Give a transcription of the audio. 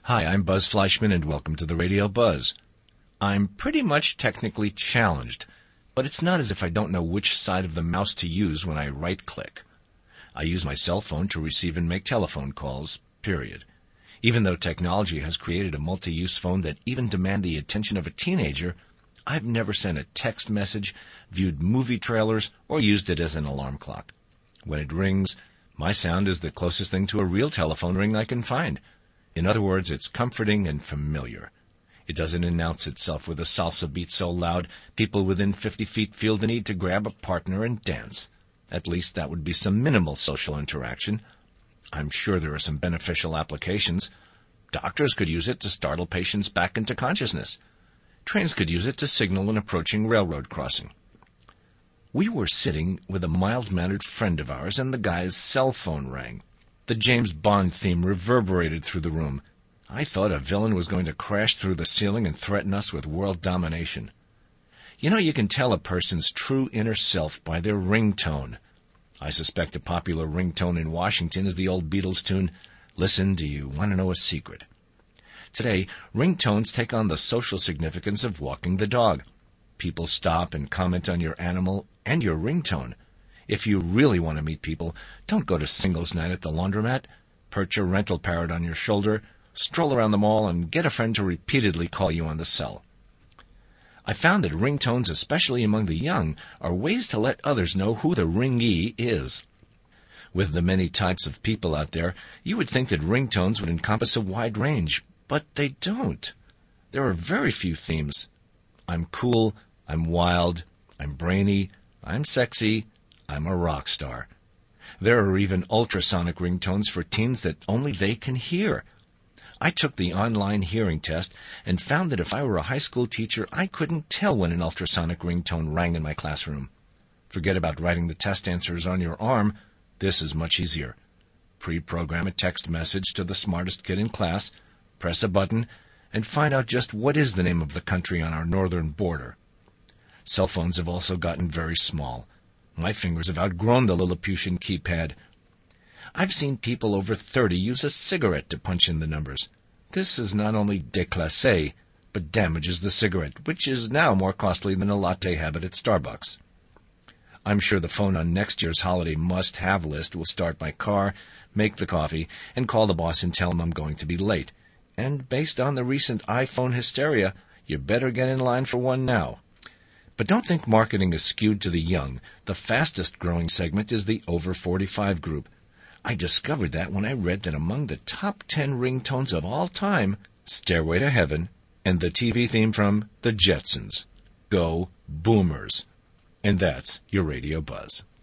Hi, I'm Buzz Fleischman, and welcome to the Radio Buzz. I'm pretty much technically challenged, but it's not as if I don't know which side of the mouse to use when I right-click. I use my cell phone to receive and make telephone calls, period. Even though technology has created a multi-use phone that even demands the attention of a teenager, I've never sent a text message, viewed movie trailers, or used it as an alarm clock. When it rings, my sound is the closest thing to a real telephone ring I can find. In other words, it's comforting and familiar. It doesn't announce itself with a salsa beat so loud people within 50 feet feel the need to grab a partner and dance. At least that would be some minimal social interaction. I'm sure there are some beneficial applications. Doctors could use it to startle patients back into consciousness. Trains could use it to signal an approaching railroad crossing. We were sitting with a mild-mannered friend of ours, and the guy's cell phone rang. The James Bond theme reverberated through the room. I thought a villain was going to crash through the ceiling and threaten us with world domination. You know, you can tell a person's true inner self by their ringtone. I suspect a popular ringtone in Washington is the old Beatles tune, "Listen, do you want to know a secret?" Today, ringtones take on the social significance of walking the dog. People stop and comment on your animal and your ringtone. If you really want to meet people, don't go to singles night at the laundromat. Perch a rental parrot on your shoulder, stroll around the mall, and get a friend to repeatedly call you on the cell. I found that ringtones, especially among the young, are ways to let others know who the ringee is. With the many types of people out there, you would think that ringtones would encompass a wide range, but they don't. There are very few themes. I'm cool, I'm wild, I'm brainy, I'm sexy, I'm a rock star. There are even ultrasonic ringtones for teens that only they can hear. I took the online hearing test and found that if I were a high school teacher, I couldn't tell when an ultrasonic ringtone rang in my classroom. Forget about writing the test answers on your arm. This is much easier. Pre-program a text message to the smartest kid in class, press a button, and find out just what is the name of the country on our northern border. Cell phones have also gotten very small. My fingers have outgrown the Lilliputian keypad. I've seen people over 30 use a cigarette to punch in the numbers. This is not only déclassé, but damages the cigarette, which is now more costly than a latte habit at Starbucks. I'm sure the phone on next year's holiday must-have list will start my car, make the coffee, and call the boss and tell him I'm going to be late. And based on the recent iPhone hysteria, you better get in line for one now. But don't think marketing is skewed to the young. The fastest growing segment is the over 45 group. I discovered that when I read that among the top 10 ringtones of all time, Stairway to Heaven and the TV theme from The Jetsons. Go Boomers. And that's your Radio Buzz.